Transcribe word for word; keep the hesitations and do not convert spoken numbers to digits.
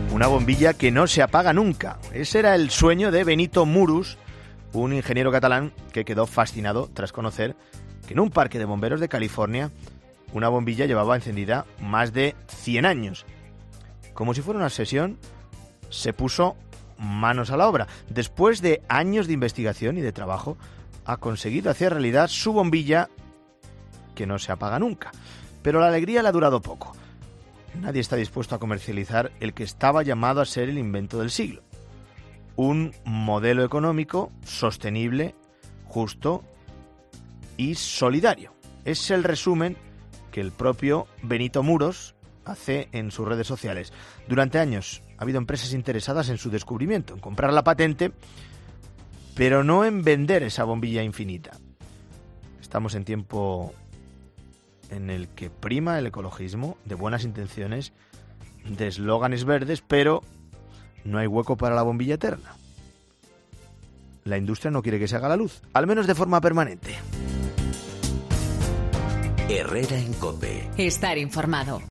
Una bombilla que no se apaga nunca. Ese era el sueño de Benito Murus, un ingeniero catalán que quedó fascinado tras conocer que en un parque de bomberos de California una bombilla llevaba encendida más de cien años. Como si fuera una obsesión, se puso manos a la obra. Después de años de investigación y de trabajo, ha conseguido hacer realidad su bombilla que no se apaga nunca. Pero la alegría le ha durado poco. Nadie está dispuesto a comercializar el que estaba llamado a ser el invento del siglo. Un modelo económico sostenible, justo y solidario. Es el resumen que el propio Benito Murus hace en sus redes sociales. Durante años ha habido empresas interesadas en su descubrimiento, en comprar la patente, pero no en vender esa bombilla infinita. Estamos en tiempo en el que prima el ecologismo, de buenas intenciones, de eslóganes verdes, pero no hay hueco para la bombilla eterna. La industria no quiere que se haga la luz, al menos de forma permanente. Herrera en COPE. Estar informado.